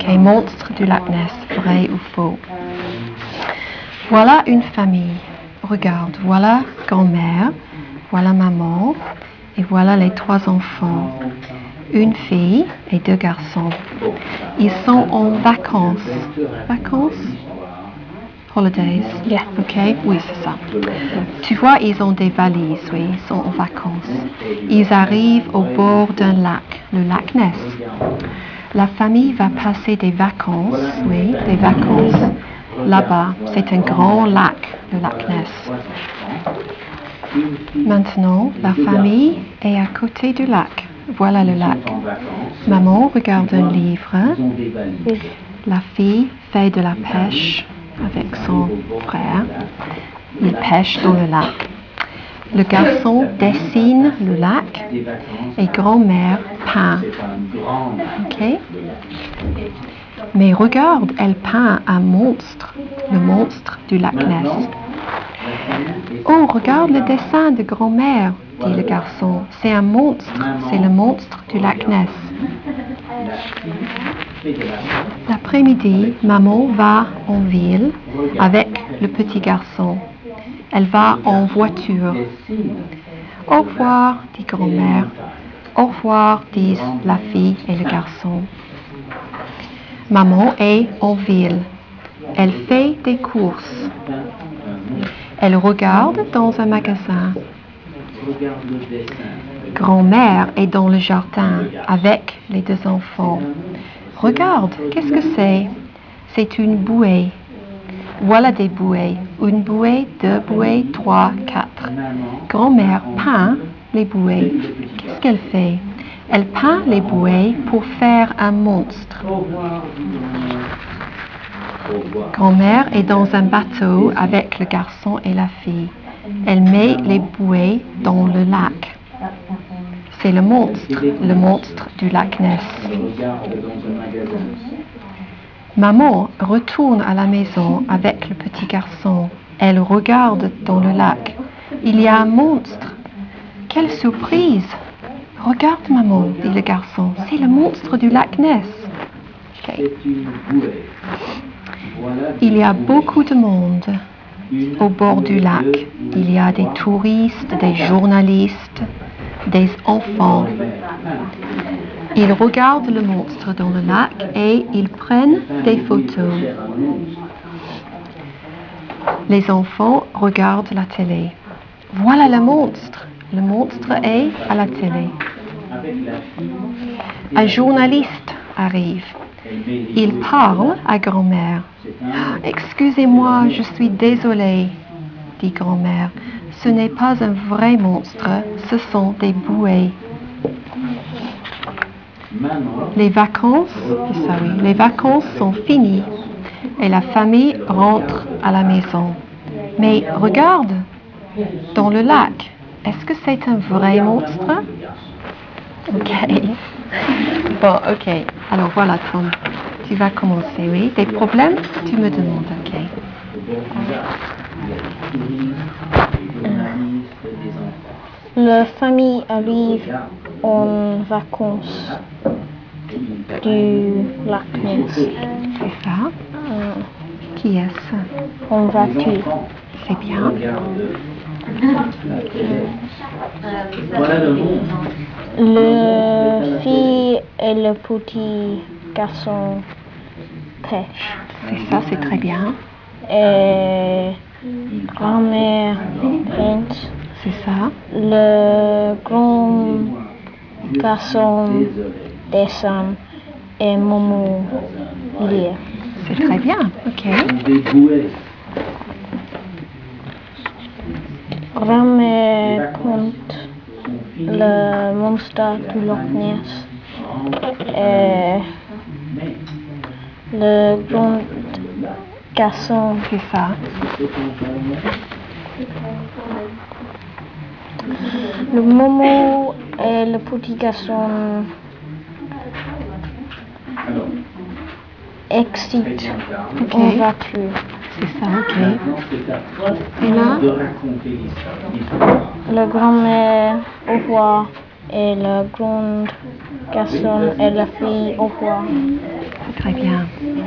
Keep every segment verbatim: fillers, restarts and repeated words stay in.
Ok, monstre du lac Ness, vrai ou faux? Voilà une famille. Regarde, voilà grand-mère, voilà maman, et voilà les trois enfants. Une fille et deux garçons. Ils sont en vacances. Vacances? Holidays. Yeah. Ok, oui, c'est ça. Tu vois, ils ont des valises, oui, ils sont en vacances. Ils arrivent au bord d'un lac, le lac Ness. La famille va passer des vacances, oui, des vacances là-bas. C'est un grand lac, le lac Ness. Maintenant, la famille est à côté du lac. Voilà le lac. Maman regarde un livre. La fille fait de la pêche avec son frère. Il pêche dans le lac. Le garçon dessine le lac et grand-mère peint. Ok? Mais regarde, elle peint un monstre, le monstre du lac Ness. Oh, regarde le dessin de grand-mère, dit le garçon. C'est un monstre, c'est le monstre du lac Ness. L'après-midi, maman va en ville avec le petit garçon. Elle va en voiture. Au revoir, dit grand-mère. Au revoir, disent la fille et le garçon. Maman est en ville. Elle fait des courses. Elle regarde dans un magasin. Grand-mère est dans le jardin avec les deux enfants. Regarde, qu'est-ce que c'est? C'est une bouée. Voilà des bouées. Une bouée, deux bouées, trois, quatre. Grand-mère peint les bouées. Qu'est-ce qu'elle fait? Elle peint les bouées pour faire un monstre. Grand-mère est dans un bateau avec le garçon et la fille. Elle met les bouées dans le lac. C'est le monstre, le monstre du lac Ness. Maman retourne à la maison avec le petit garçon. Elle regarde dans le lac. Il y a un monstre. Quelle surprise! Regarde, maman, dit le garçon. C'est le monstre du lac Ness. Okay. Il y a beaucoup de monde au bord du lac. Il y a des touristes, des journalistes, des enfants. Ils regardent le monstre dans le lac et ils prennent des photos. Les enfants regardent la télé. Voilà le monstre. Le monstre est à la télé. Un journaliste arrive. Il parle à grand-mère. « Excusez-moi, je suis désolée, dit grand-mère. Ce n'est pas un vrai monstre, ce sont des bouées. » Les vacances, ça oui, les vacances sont finies et la famille rentre à la maison. Mais regarde, dans le lac, est-ce que c'est un vrai monstre? Ok. Bon, ok. Alors voilà, Tom, tu vas commencer, oui. Des problèmes? Tu me demandes, ok. La famille arrive en vacances du lac Ness. C'est ça. Euh, Qui est-ce? en voiture. C'est bien. Le fille et le petit garçon pêchent. C'est ça, c'est très bien. Et grand-mère peint. C'est ça. Le grand garçon dessine et maman lit. C'est très bien, ok. Grand-mère compte le monstre du Loch Ness. Et le grand garçon. C'est ça. Le maman et le petit garçon excitent Ok. en voiture. C'est ça, ok. Et là? Le grand-mère au revoir et le grand garçon et la fille au revoir. C'est très bien.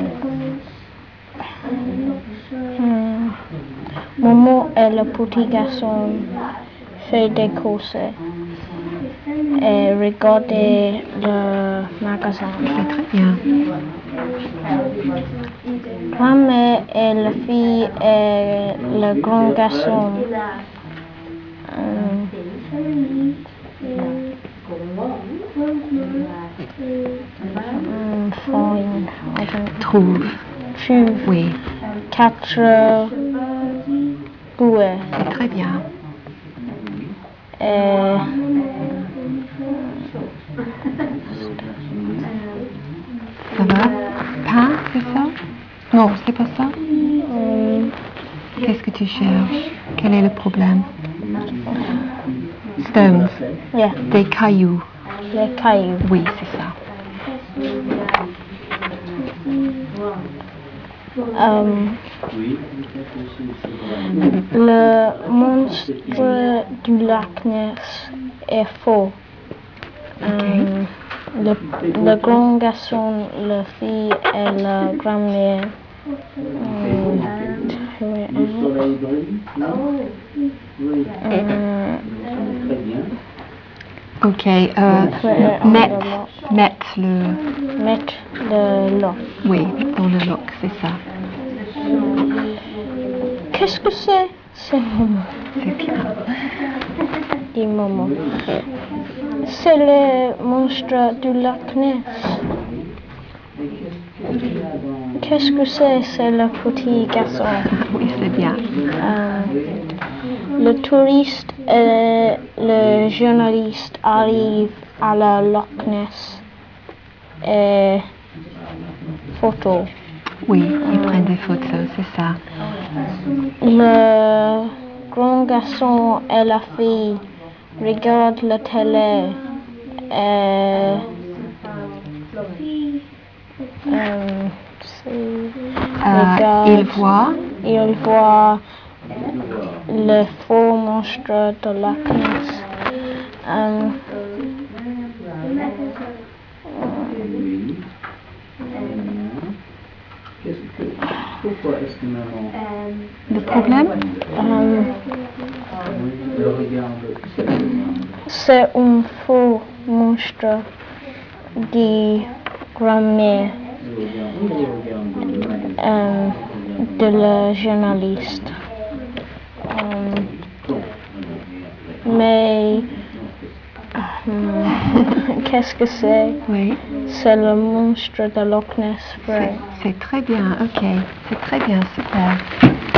Hmm. Momo et le petit garçon fait des courses et regarder le magasin. C'est très bien. Grand-mère et la fille et le grand garçon um, um, find, I don't Trouve. trouve Oui, quatre bouées c'est très bien. et Ça va? Pain, c'est ça? Non, c'est pas ça. um, Qu'est-ce que tu cherches? Quel est le problème? Stones. yeah, Des cailloux. les cailloux. Oui, c'est ça. Um, le monstre du lac Ness est faux. Um, le, le grand garçon, la fille et la grand-mère. Um, Ok. Euh, mettre, mettre le. mettre le lot. Oui, dans le lock, c'est ça. Qu'est-ce que c'est? C'est Momo. C'est bien. Dit Momo. C'est le monstre du lac Ness. Qu'est-ce que c'est? C'est le petit garçon. Oui, c'est bien. Euh, le touriste et le journaliste arrivent à la Loch Ness et photo. Oui, ils prennent des photos, c'est ça. Le grand garçon et la fille regardent la télé et euh, Euh, ils voient. Ils voient le faux monstre de Loch Ness. Um, Pourquoi est-ce que maman Le problème? um, le regarde? c'est un faux monstre de grand-mère um, de la journaliste. Um, mais um, qu'est-ce que c'est? Oui. C'est le monstre de Loch Ness. C'est, c'est très bien, ok. C'est très bien, super.